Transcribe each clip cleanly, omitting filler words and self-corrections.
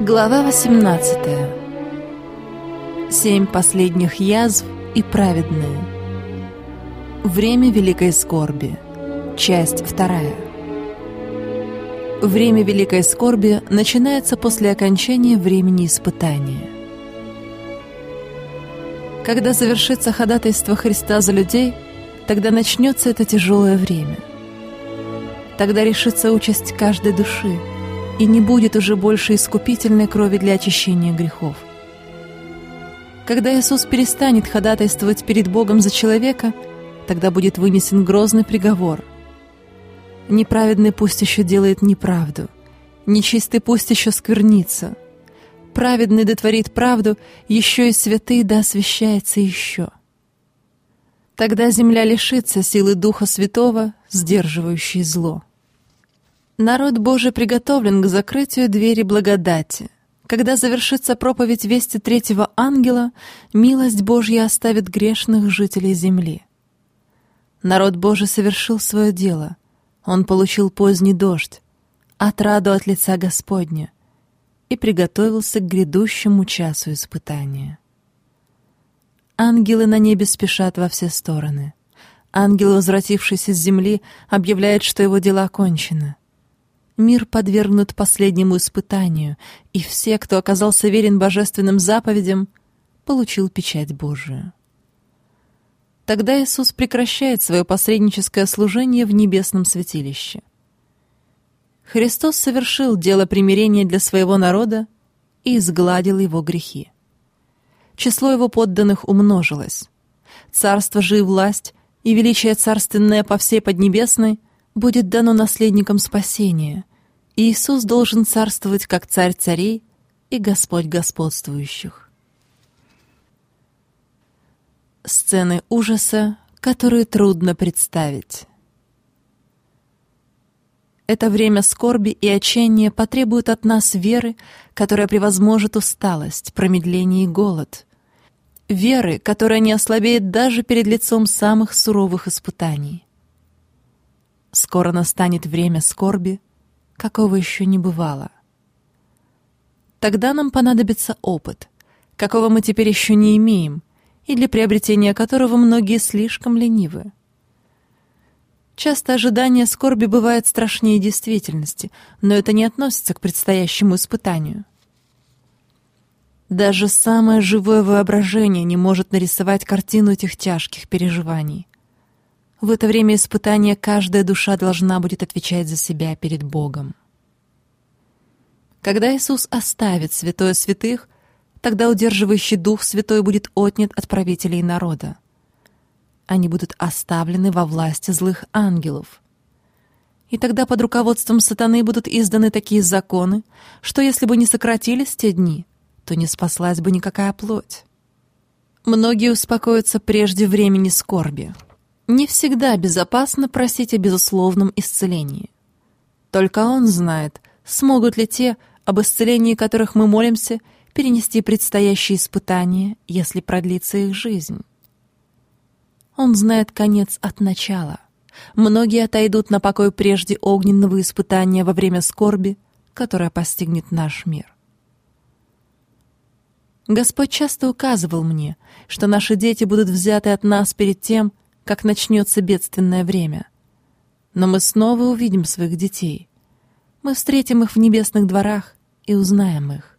Глава 18. 7 последних язв и праведные. Время великой скорби. Часть 2. Время великой скорби начинается после окончания времени испытания. Когда завершится ходатайство Христа за людей, тогда начнется это тяжелое время. Тогда решится участь каждой души, и не будет уже больше искупительной крови для очищения грехов. Когда Иисус перестанет ходатайствовать перед Богом за человека, тогда будет вынесен грозный приговор. Неправедный пусть еще делает неправду, нечистый пусть еще сквернится, праведный дотворит правду, еще и святый да освящается еще. Тогда земля лишится силы Духа Святого, сдерживающей зло. Народ Божий приготовлен к закрытию двери благодати. Когда завершится проповедь вести третьего ангела, милость Божья оставит грешных жителей земли. Народ Божий совершил свое дело. Он получил поздний дождь, отраду от лица Господня, и приготовился к грядущему часу испытания. Ангелы на небе спешат во все стороны. Ангел, возвратившийся с земли, объявляет, что его дело окончено. Мир подвергнут последнему испытанию, и все, кто оказался верен божественным заповедям, получил печать Божию. Тогда Иисус прекращает свое посредническое служение в небесном святилище. Христос совершил дело примирения для своего народа и изгладил его грехи. Число его подданных умножилось. Царство же и власть, и величие царственное по всей Поднебесной будет дано наследникам спасения, и Иисус должен царствовать как царь царей и Господь господствующих. Сцены ужаса, которые трудно представить. Это время скорби и отчаяния потребует от нас веры, которая превозможет усталость, промедление и голод. Веры, которая не ослабеет даже перед лицом самых суровых испытаний. Скоро настанет время скорби, какого еще не бывало. Тогда нам понадобится опыт, какого мы теперь еще не имеем, и для приобретения которого многие слишком ленивы. Часто ожидание скорби бывает страшнее действительности, но это не относится к предстоящему испытанию. Даже самое живое воображение не может нарисовать картину этих тяжких переживаний. В это время испытания каждая душа должна будет отвечать за себя перед Богом. Когда Иисус оставит святое святых, тогда удерживающий Дух Святой будет отнят от правителей народа. Они будут оставлены во власти злых ангелов. И тогда под руководством сатаны будут изданы такие законы, что если бы не сократились те дни, то не спаслась бы никакая плоть. Многие успокоятся прежде времени скорби. Не всегда безопасно просить о безусловном исцелении. Только Он знает, смогут ли те, об исцелении которых мы молимся, перенести предстоящие испытания, если продлится их жизнь. Он знает конец от начала. Многие отойдут на покой прежде огненного испытания во время скорби, которое постигнет наш мир. Господь часто указывал мне, что наши дети будут взяты от нас перед тем, как начнется бедственное время. Но мы снова увидим своих детей. Мы встретим их в небесных дворах и узнаем их.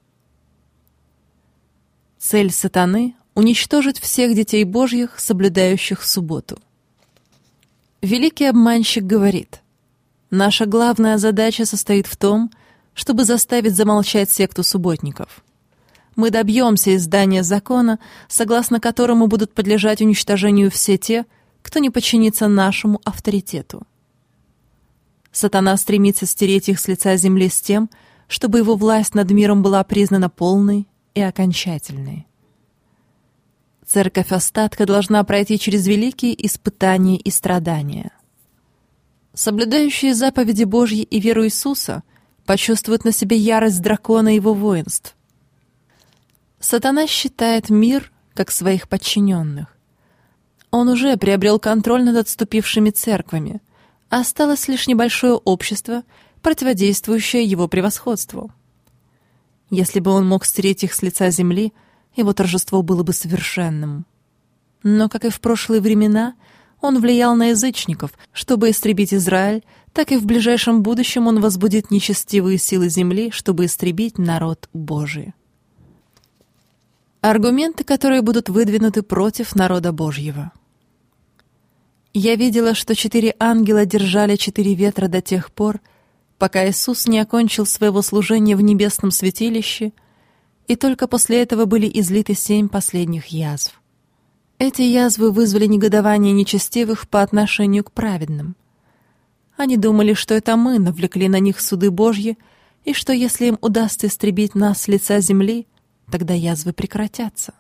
Цель сатаны — уничтожить всех детей Божьих, соблюдающих субботу. Великий обманщик говорит: наша главная задача состоит в том, чтобы заставить замолчать секту субботников. Мы добьемся издания закона, согласно которому будут подлежать уничтожению все те, кто не подчинится нашему авторитету. Сатана стремится стереть их с лица земли с тем, чтобы его власть над миром была признана полной и окончательной. Церковь остатка должна пройти через великие испытания и страдания. Соблюдающие заповеди Божьи и веру Иисуса почувствуют на себе ярость дракона и его воинств. Сатана считает мир как своих подчиненных. Он уже приобрел контроль над отступившими церквами, а осталось лишь небольшое общество, противодействующее его превосходству. Если бы он мог стереть их с лица земли, его торжество было бы совершенным. Но, как и в прошлые времена, он влиял на язычников, чтобы истребить Израиль, так и в ближайшем будущем он возбудит нечестивые силы земли, чтобы истребить народ Божий. Аргументы, которые будут выдвинуты против народа Божьего. Я видела, что 4 ангела держали 4 ветра до тех пор, пока Иисус не окончил своего служения в небесном святилище, и только после этого были излиты 7 последних язв. Эти язвы вызвали негодование нечестивых по отношению к праведным. Они думали, что это мы навлекли на них суды Божьи, и что если им удастся истребить нас с лица земли, тогда язвы прекратятся.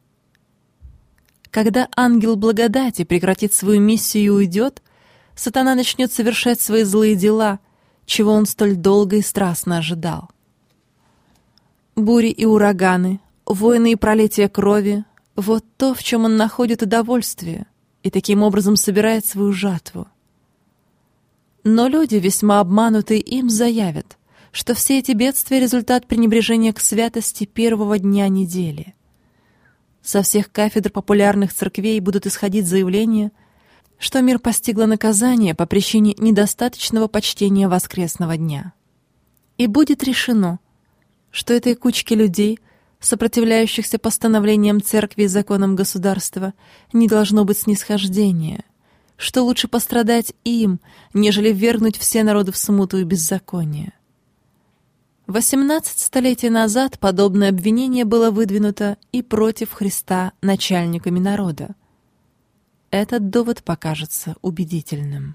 Когда ангел благодати прекратит свою миссию и уйдет, сатана начнет совершать свои злые дела, чего он столь долго и страстно ожидал. Бури и ураганы, войны и пролитие крови — вот то, в чем он находит удовольствие, и таким образом собирает свою жатву. Но люди, весьма обманутые им, заявят, что все эти бедствия — результат пренебрежения к святости первого дня недели. Со всех кафедр популярных церквей будут исходить заявления, что мир постигло наказание по причине недостаточного почтения воскресного дня. И будет решено, что этой кучке людей, сопротивляющихся постановлениям церкви и законам государства, не должно быть снисхождения, что лучше пострадать им, нежели ввергнуть все народы в смуту и беззаконие. 18 столетий назад подобное обвинение было выдвинуто и против Христа начальниками народа. Этот довод покажется убедительным.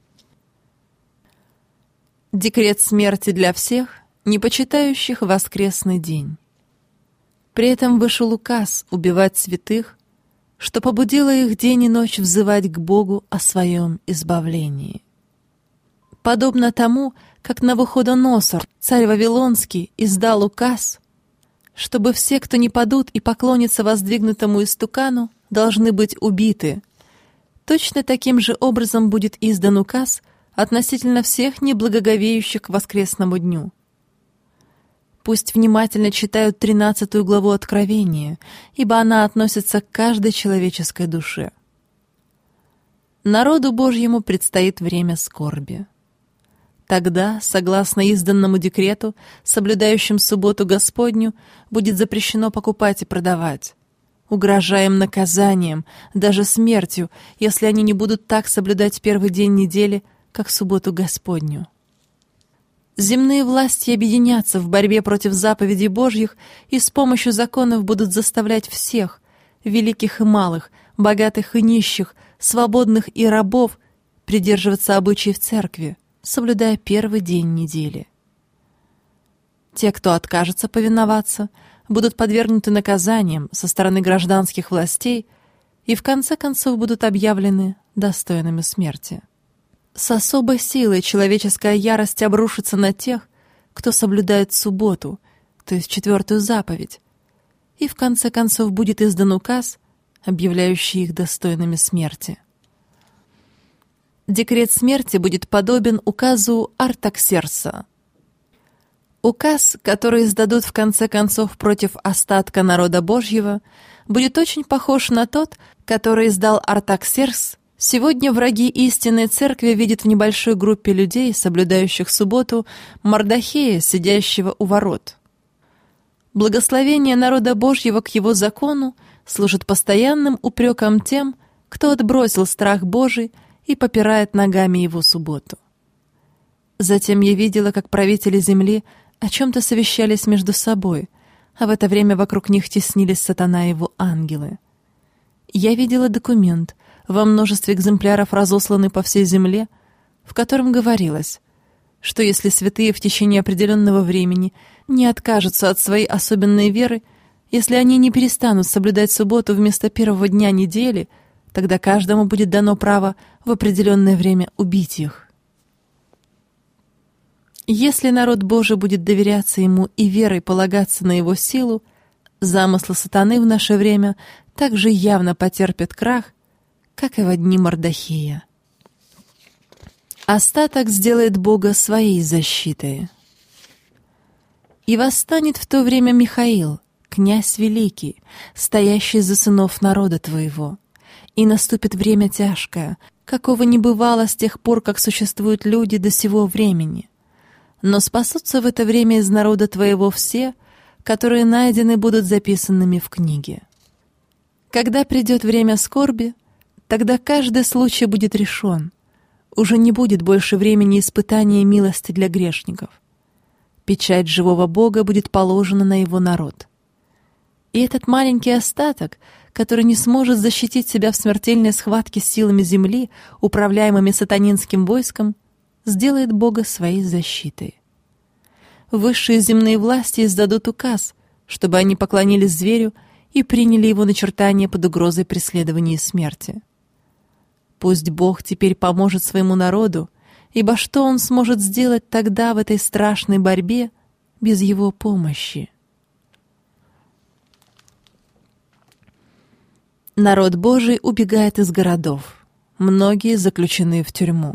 Декрет смерти для всех, не почитающих воскресный день. При этом вышел указ убивать святых, что побудило их день и ночь взывать к Богу о своем избавлении. Подобно тому, как Навуходоносор, царь Вавилонский, издал указ, чтобы все, кто не падут и поклонятся воздвигнутому истукану, должны быть убиты, точно таким же образом будет издан указ относительно всех неблагоговеющих к воскресному дню. Пусть внимательно читают 13 главу Откровения, ибо она относится к каждой человеческой душе. Народу Божьему предстоит время скорби. Тогда, согласно изданному декрету, соблюдающим субботу Господню, будет запрещено покупать и продавать, угрожая им наказанием, даже смертью, если они не будут так соблюдать первый день недели, как субботу Господню. Земные власти объединятся в борьбе против заповедей Божьих и с помощью законов будут заставлять всех, великих и малых, богатых и нищих, свободных и рабов, придерживаться обычаев церкви, соблюдая первый день недели. Те, кто откажется повиноваться, будут подвергнуты наказаниям со стороны гражданских властей и в конце концов будут объявлены достойными смерти. С особой силой человеческая ярость обрушится на тех, кто соблюдает субботу, то есть 4-ю заповедь, и в конце концов будет издан указ, объявляющий их достойными смерти. Декрет смерти будет подобен указу Артаксеркса. Указ, который издадут в конце концов против остатка народа Божьего, будет очень похож на тот, который издал Артаксеркс. Сегодня враги истинной церкви видят в небольшой группе людей, соблюдающих субботу, Мордохея, сидящего у ворот. Благословение народа Божьего к его закону служит постоянным упреком тем, кто отбросил страх Божий и попирает ногами его субботу. Затем я видела, как правители земли о чем-то совещались между собой, а в это время вокруг них теснились сатана и его ангелы. Я видела документ, во множестве экземпляров разосланный по всей земле, в котором говорилось, что если святые в течение определенного времени не откажутся от своей особенной веры, если они не перестанут соблюдать субботу вместо первого дня недели, тогда каждому будет дано право в определенное время убить их. Если народ Божий будет доверяться ему и верой полагаться на его силу, замыслы сатаны в наше время также явно потерпят крах, как и во дни Мордохея. Остаток сделает Бога своей защитой. И восстанет в то время Михаил, князь великий, стоящий за сынов народа твоего. И наступит время тяжкое, какого не бывало с тех пор, как существуют люди до сего времени. Но спасутся в это время из народа твоего все, которые найдены будут записанными в книге. Когда придет время скорби, тогда каждый случай будет решен. Уже не будет больше времени испытания милости для грешников. Печать живого Бога будет положена на его народ. И этот маленький остаток, который не сможет защитить себя в смертельной схватке с силами земли, управляемыми сатанинским войском, сделает Бога своей защитой. Высшие земные власти издадут указ, чтобы они поклонились зверю и приняли его начертания под угрозой преследования и смерти. Пусть Бог теперь поможет своему народу, ибо что Он сможет сделать тогда в этой страшной борьбе без Его помощи? Народ Божий убегает из городов, многие заключены в тюрьму.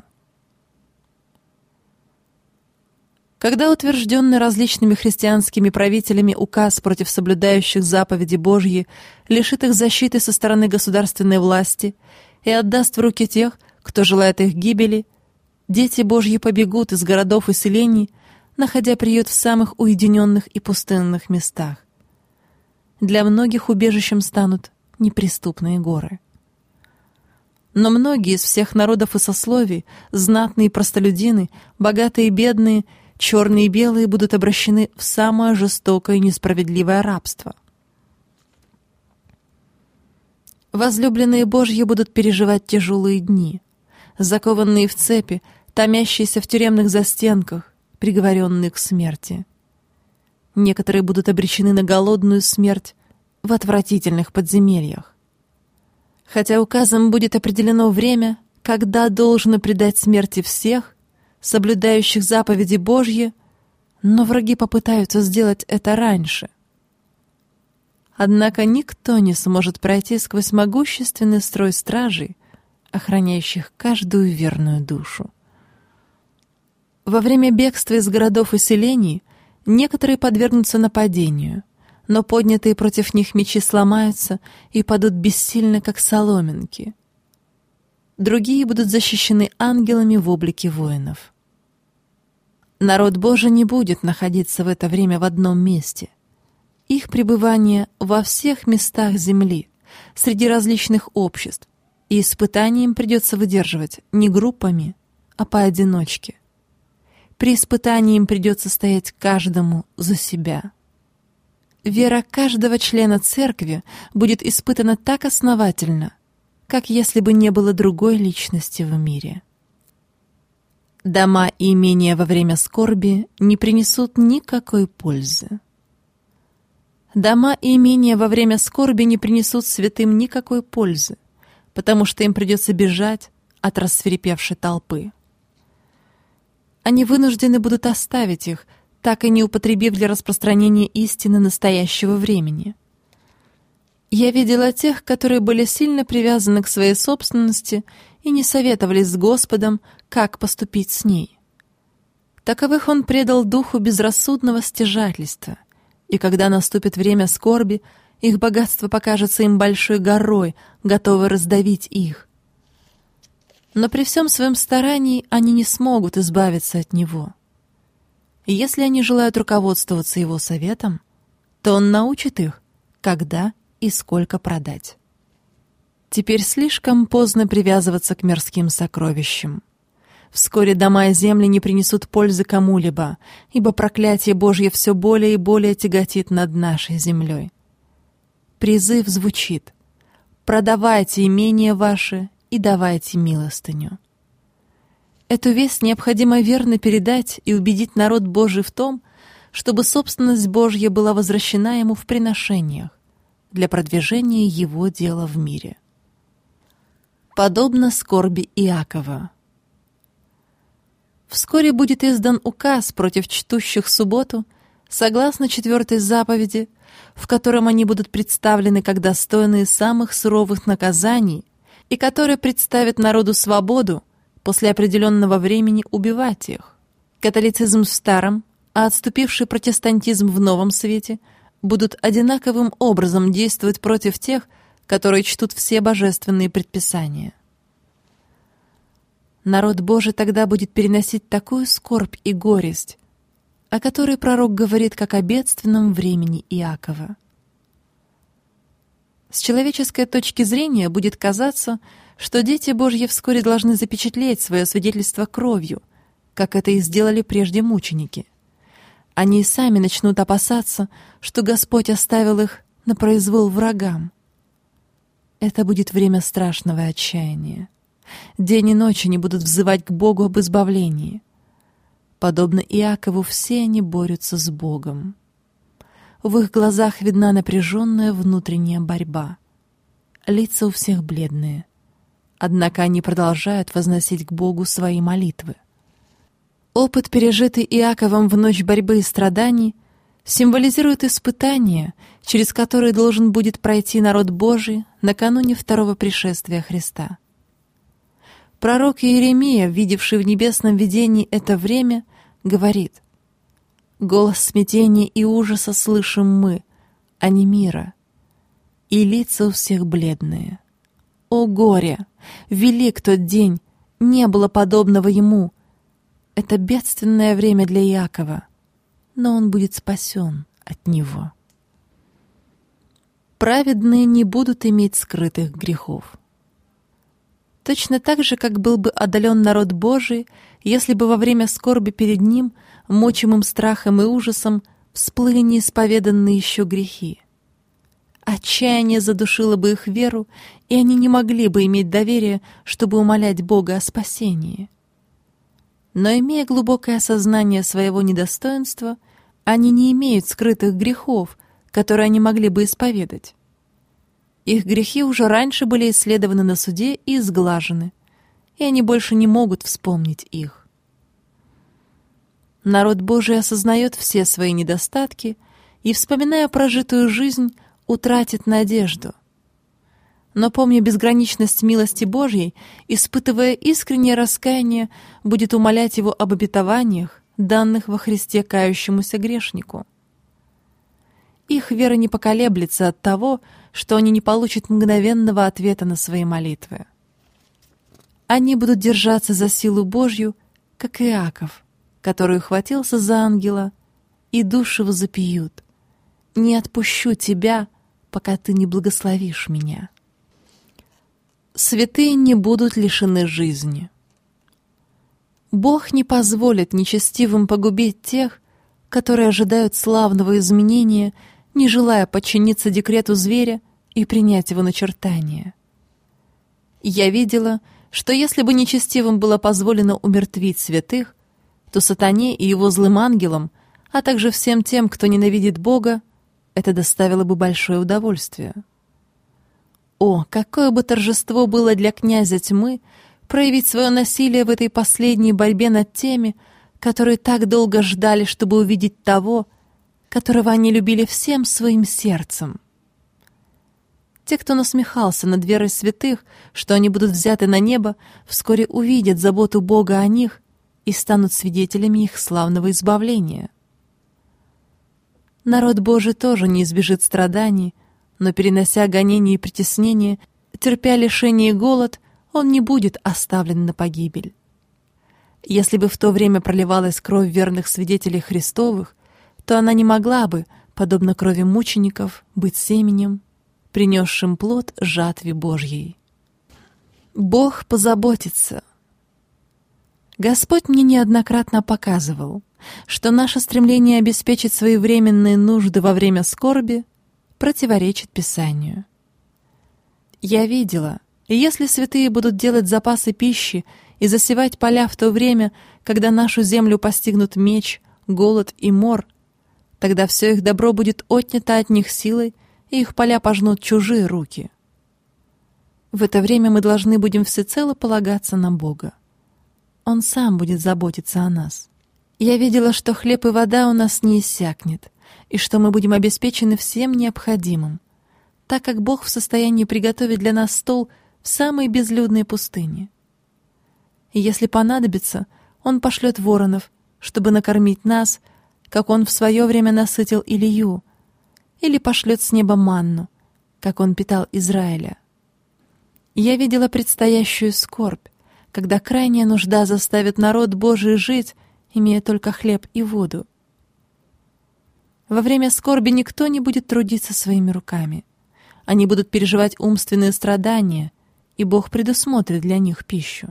Когда утвержденный различными христианскими правителями указ против соблюдающих заповеди Божьи лишит их защиты со стороны государственной власти и отдаст в руки тех, кто желает их гибели, дети Божьи побегут из городов и селений, находя приют в самых уединенных и пустынных местах. Для многих убежищем станут неприступные горы. Но многие из всех народов и сословий, знатные и простолюдины, богатые и бедные, черные и белые, будут обращены в самое жестокое и несправедливое рабство. Возлюбленные Божьи будут переживать тяжелые дни, закованные в цепи, томящиеся в тюремных застенках, приговоренные к смерти. Некоторые будут обречены на голодную смерть в отвратительных подземельях. Хотя указом будет определено время, когда должно предать смерти всех, соблюдающих заповеди Божьи, но враги попытаются сделать это раньше. Однако никто не сможет пройти сквозь могущественный строй стражей, охраняющих каждую верную душу. Во время бегства из городов и селений некоторые подвергнутся нападению, но поднятые против них мечи сломаются и падут бессильно, как соломинки. Другие будут защищены ангелами в облике воинов. Народ Божий не будет находиться в это время в одном месте. Их пребывание во всех местах земли, среди различных обществ, и испытания им придется выдерживать не группами, а поодиночке. При испытании им придется стоять каждому за себя. Вера каждого члена церкви будет испытана так основательно, как если бы не было другой личности в мире. Дома и имения во время скорби не принесут никакой пользы. Дома и имения во время скорби не принесут святым никакой пользы, потому что им придется бежать от рассвирепевшей толпы. Они вынуждены будут оставить их, так и не употребив для распространения истины настоящего времени. Я видела тех, которые были сильно привязаны к своей собственности и не советовались с Господом, как поступить с ней. Таковых Он предал духу безрассудного стяжательства, и когда наступит время скорби, их богатство покажется им большой горой, готовой раздавить их. Но при всем своем старании они не смогут избавиться от него. И если они желают руководствоваться его советом, то он научит их, когда и сколько продать. Теперь слишком поздно привязываться к мирским сокровищам. Вскоре дома и земли не принесут пользы кому-либо, ибо проклятие Божье все более и более тяготит над нашей землей. Призыв звучит: «Продавайте имения ваши и давайте милостыню». Эту весть необходимо верно передать и убедить народ Божий в том, чтобы собственность Божья была возвращена ему в приношениях для продвижения его дела в мире. Подобно скорби Иакова. Вскоре будет издан указ против чтущих субботу, согласно 4 заповеди, в котором они будут представлены как достойные самых суровых наказаний и который представит народу свободу после определенного времени убивать их. Католицизм в Старом, а отступивший протестантизм в новом свете будут одинаковым образом действовать против тех, которые чтут все божественные предписания. Народ Божий тогда будет переносить такую скорбь и горесть, о которой пророк говорит как о бедственном времени Иакова. С человеческой точки зрения будет казаться, что дети Божьи вскоре должны запечатлеть свое свидетельство кровью, как это и сделали прежде мученики. Они и сами начнут опасаться, что Господь оставил их на произвол врагам. Это будет время страшного отчаяния. День и ночь они будут взывать к Богу об избавлении. Подобно Иакову, все они борются с Богом. В их глазах видна напряженная внутренняя борьба. Лица у всех бледные. Однако они продолжают возносить к Богу свои молитвы. Опыт, пережитый Иаковом в ночь борьбы и страданий, символизирует испытания, через которые должен будет пройти народ Божий накануне второго пришествия Христа. Пророк Иеремия, видевший в небесном видении это время, говорит: «Голос смятения и ужаса слышим мы, а не мира, и лица у всех бледные. О горе! Велик тот день, не было подобного ему. Это бедственное время для Иакова, но он будет спасен от него». Праведные не будут иметь скрытых грехов. Точно так же, как был бы одолен народ Божий, если бы во время скорби перед ним, мучимым страхом и ужасом, всплыли неисповеданные еще грехи. Отчаяние задушило бы их веру, и они не могли бы иметь доверия, чтобы умолять Бога о спасении. Но, имея глубокое осознание своего недостоинства, они не имеют скрытых грехов, которые они могли бы исповедать. Их грехи уже раньше были исследованы на суде и изглажены, и они больше не могут вспомнить их. Народ Божий осознает все свои недостатки и, вспоминая прожитую жизнь, утратит надежду. Но, помня безграничность милости Божьей, испытывая искреннее раскаяние, будет умолять Его об обетованиях, данных во Христе кающемуся грешнику. Их вера не поколеблется от того, что они не получат мгновенного ответа на свои молитвы. Они будут держаться за силу Божью, как Иаков, который ухватился за ангела, и души возопьют: «Не отпущу тебя, пока ты не благословишь меня». Святые не будут лишены жизни. Бог не позволит нечестивым погубить тех, которые ожидают славного изменения, не желая подчиниться декрету зверя и принять его начертания. Я видела, что если бы нечестивым было позволено умертвить святых, то сатане и его злым ангелам, а также всем тем, кто ненавидит Бога, это доставило бы большое удовольствие. О, какое бы торжество было для князя тьмы проявить свое насилие в этой последней борьбе над теми, которые так долго ждали, чтобы увидеть того, которого они любили всем своим сердцем. Те, кто насмехался над верой святых, что они будут взяты на небо, вскоре увидят заботу Бога о них и станут свидетелями их славного избавления. Народ Божий тоже не избежит страданий, но, перенося гонения и притеснения, терпя лишение и голод, он не будет оставлен на погибель. Если бы в то время проливалась кровь верных свидетелей Христовых, то она не могла бы, подобно крови мучеников, быть семенем, принесшим плод жатве Божьей. Бог позаботится. Господь мне неоднократно показывал, что наше стремление обеспечить своевременные нужды во время скорби противоречит Писанию. Я видела, если святые будут делать запасы пищи и засевать поля в то время, когда нашу землю постигнут меч, голод и мор, тогда все их добро будет отнято от них силой, и их поля пожнут чужие руки. В это время мы должны будем всецело полагаться на Бога. Он сам будет заботиться о нас. Я видела, что хлеб и вода у нас не иссякнет, и что мы будем обеспечены всем необходимым, так как Бог в состоянии приготовить для нас стол в самой безлюдной пустыне. И если понадобится, Он пошлет воронов, чтобы накормить нас, как Он в свое время насытил Илию, или пошлет с неба манну, как Он питал Израиля. Я видела предстоящую скорбь, когда крайняя нужда заставит народ Божий жить, имея только хлеб и воду. Во время скорби никто не будет трудиться своими руками. Они будут переживать умственные страдания, и Бог предусмотрит для них пищу.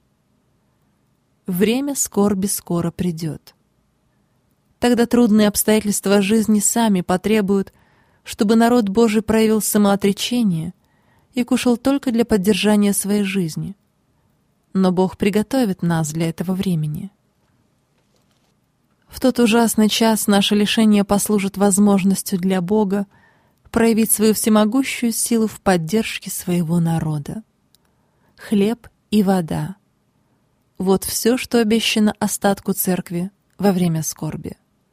Время скорби скоро придет. Тогда трудные обстоятельства жизни сами потребуют, чтобы народ Божий проявил самоотречение и кушал только для поддержания своей жизни. Но Бог приготовит нас для этого времени. В тот ужасный час наше лишение послужит возможностью для Бога проявить свою всемогущую силу в поддержке своего народа. Хлеб и вода — вот все, что обещано остатку церкви во время скорби.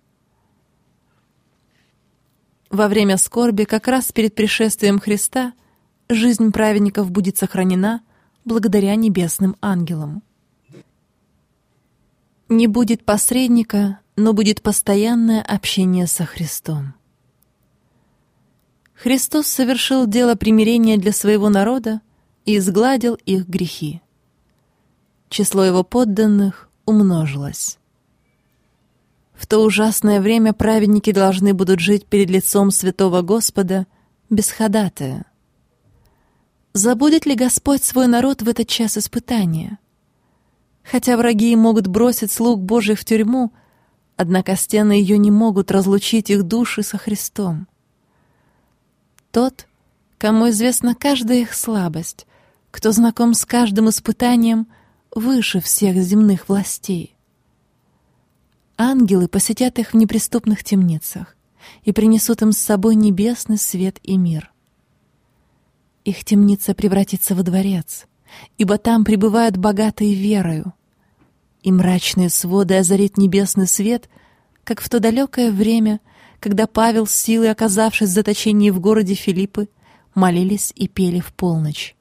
Во время скорби, как раз перед пришествием Христа, жизнь праведников будет сохранена благодаря небесным ангелам. Не будет посредника, но будет постоянное общение со Христом. Христос совершил дело примирения для своего народа и изгладил их грехи. Число Его подданных умножилось. В то ужасное время праведники должны будут жить перед лицом святого Господа без ходатая. Забудет ли Господь свой народ в этот час испытания? Хотя враги могут бросить слуг Божьих в тюрьму, однако стены ее не могут разлучить их души со Христом. Тот, кому известна каждая их слабость, кто знаком с каждым испытанием, выше всех земных властей. Ангелы посетят их в неприступных темницах и принесут им с собой небесный свет и мир. Их темница превратится во дворец, ибо там пребывают богатые верою, и мрачные своды озарит небесный свет, как в то далекое время, когда Павел, с силой оказавшись в заточении в городе Филиппы, молились и пели в полночь.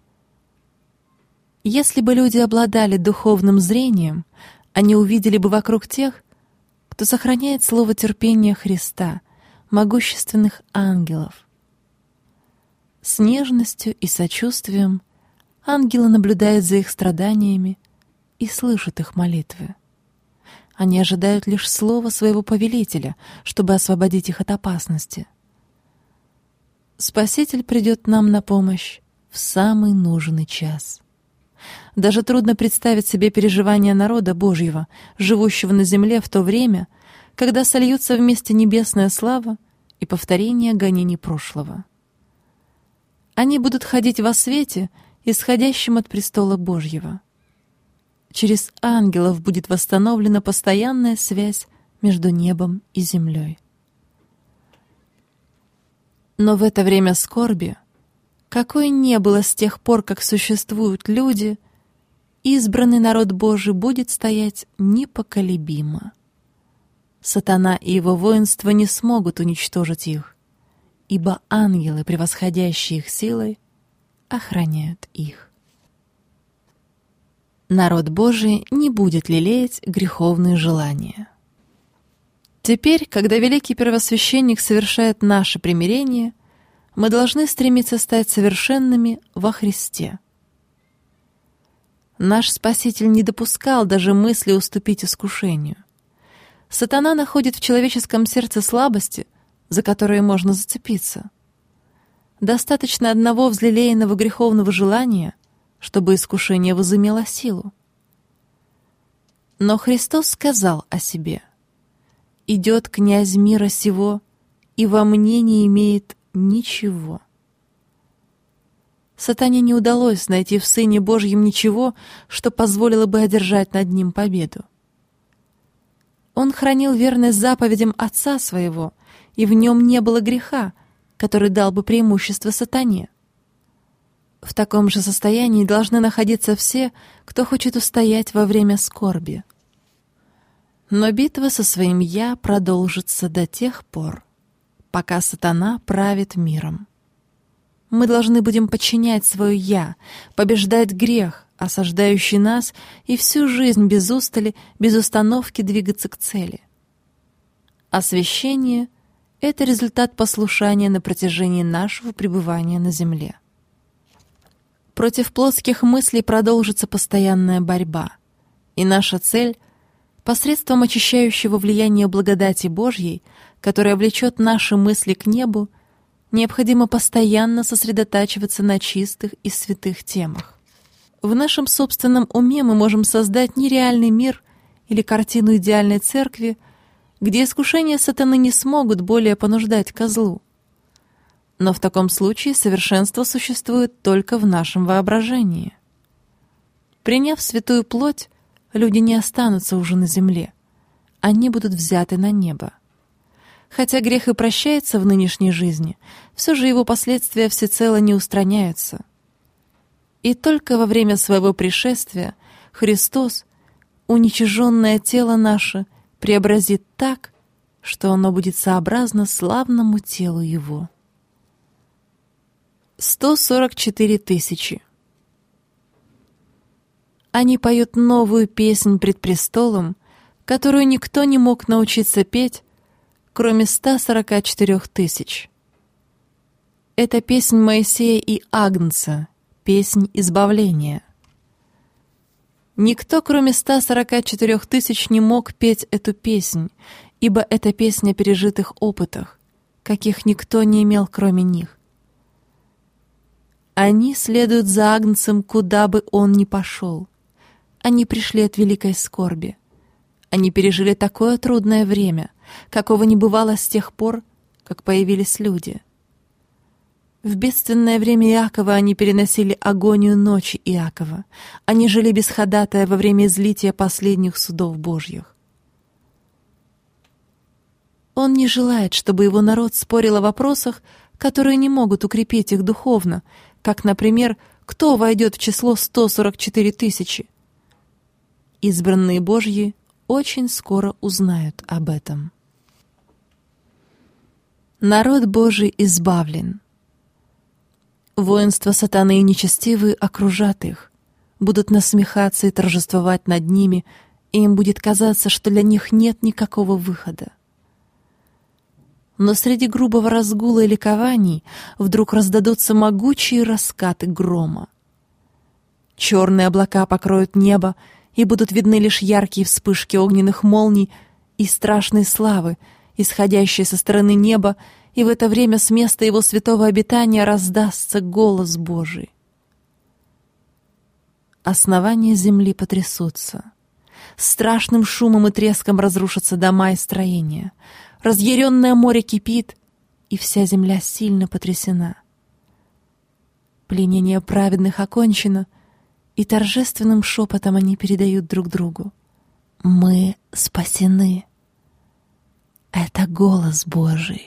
Если бы люди обладали духовным зрением, они увидели бы вокруг тех, кто сохраняет слово терпения Христа, могущественных ангелов. С нежностью и сочувствием ангелы наблюдают за их страданиями и слышат их молитвы. Они ожидают лишь слова своего повелителя, чтобы освободить их от опасности. Спаситель придет нам на помощь в самый нужный час. Даже трудно представить себе переживания народа Божьего, живущего на земле в то время, когда сольются вместе небесная слава и повторение гонений прошлого. Они будут ходить во свете, исходящем от престола Божьего. Через ангелов будет восстановлена постоянная связь между небом и землей. Но в это время скорби, какой не было с тех пор, как существуют люди, избранный народ Божий будет стоять непоколебимо. Сатана и его воинство не смогут уничтожить их, ибо ангелы, превосходящие их силой, охраняют их. Народ Божий не будет лелеять греховные желания. Теперь, когда великий первосвященник совершает наше примирение, мы должны стремиться стать совершенными во Христе. Наш Спаситель не допускал даже мысли уступить искушению. Сатана находит в человеческом сердце слабости, за которые можно зацепиться. Достаточно одного взлелеянного греховного желания, чтобы искушение возымело силу. Но Христос сказал о себе: «Идет князь мира сего, и во мне не имеет ничего». Сатане не удалось найти в Сыне Божьем ничего, что позволило бы одержать над ним победу. Он хранил верность заповедям Отца Своего, и в нем не было греха, который дал бы преимущество сатане. В таком же состоянии должны находиться все, кто хочет устоять во время скорби. Но битва со своим «я» продолжится до тех пор, пока сатана правит миром. Мы должны будем подчинять свое «я», побеждать грех, осаждающий нас, и всю жизнь без устали, без установки двигаться к цели. Освящение — это результат послушания на протяжении нашего пребывания на земле. Против плотских мыслей продолжится постоянная борьба, и наша цель — посредством очищающего влияния благодати Божьей, которая влечет наши мысли к небу, необходимо постоянно сосредотачиваться на чистых и святых темах. В нашем собственном уме мы можем создать нереальный мир или картину идеальной церкви, где искушения сатаны не смогут более понуждать ко злу. Но в таком случае совершенство существует только в нашем воображении. Приняв святую плоть, люди не останутся уже на земле, они будут взяты на небо. Хотя грех и прощается в нынешней жизни, все же его последствия всецело не устраняются. И только во время своего пришествия Христос уничиженное тело наше преобразит так, что оно будет сообразно славному телу Его. 144 тысячи. Они поют новую песнь пред престолом, которую никто не мог научиться петь, кроме 144 тысяч. Это песнь Моисея и Агнца, песнь избавления. Никто, кроме 144 тысяч, не мог петь эту песнь, ибо это песня о пережитых опытах, каких никто не имел, кроме них. Они следуют за Агнцем, куда бы он ни пошел. Они пришли от великой скорби. Они пережили такое трудное время, какого не бывало с тех пор, как появились люди. В бедственное время Иакова они переносили агонию ночи Иакова. Они жили без ходатая во время излития последних судов Божьих. Он не желает, чтобы его народ спорил о вопросах, которые не могут укрепить их духовно, как, например, кто войдет в число 144 тысячи. Избранные Божьи очень скоро узнают об этом. Народ Божий избавлен. Воинства сатаны и нечестивые окружат их, будут насмехаться и торжествовать над ними, и им будет казаться, что для них нет никакого выхода. Но среди грубого разгула и ликований вдруг раздадутся могучие раскаты грома. Черные облака покроют небо, и будут видны лишь яркие вспышки огненных молний и страшной славы, исходящей со стороны неба, и в это время с места его святого обитания раздастся голос Божий. Основания земли потрясутся. Страшным шумом и треском разрушатся дома и строения. Разъяренное море кипит, и вся земля сильно потрясена. Пленение праведных окончено, и торжественным шепотом они передают друг другу: «Мы спасены». Это голос Божий.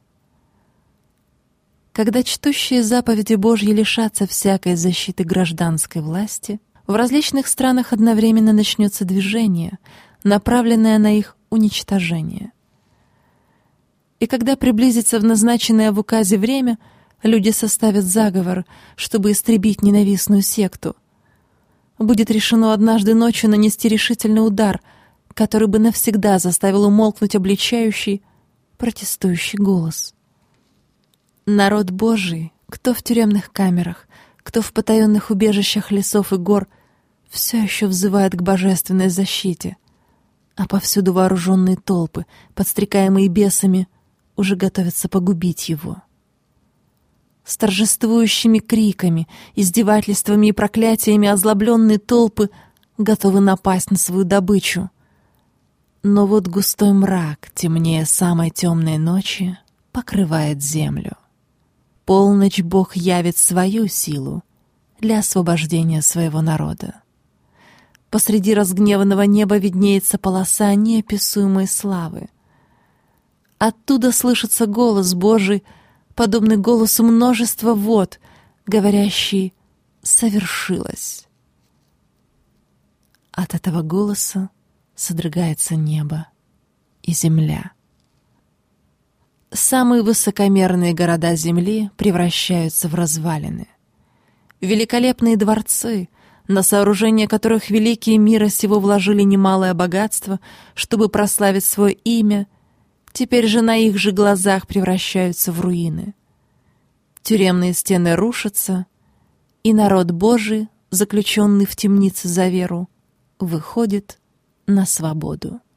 Когда чтущие заповеди Божьи лишатся всякой защиты гражданской власти, в различных странах одновременно начнется движение, направленное на их уничтожение. И когда приблизится в назначенное в указе время, люди составят заговор, чтобы истребить ненавистную секту. Будет решено однажды ночью нанести решительный удар, который бы навсегда заставил умолкнуть обличающий, протестующий голос. Народ Божий, кто в тюремных камерах, кто в потаенных убежищах лесов и гор, все еще взывает к божественной защите, а повсюду вооруженные толпы, подстрекаемые бесами, уже готовятся погубить его. С торжествующими криками, издевательствами и проклятиями озлобленные толпы готовы напасть на свою добычу. Но вот густой мрак, темнее самой темной ночи, покрывает землю. Полночь Бог явит свою силу для освобождения своего народа. Посреди разгневанного неба виднеется полоса неописуемой славы. Оттуда слышится голос Божий, подобный голосу множества вод, говорящий «совершилось». От этого голоса содрогается небо и земля. Самые высокомерные города земли превращаются в развалины. Великолепные дворцы, на сооружение которых великие мира сего вложили немалое богатство, чтобы прославить свое имя, теперь же на их же глазах превращаются в руины. Тюремные стены рушатся, и народ Божий, заключенный в темнице за веру, выходит на свободу.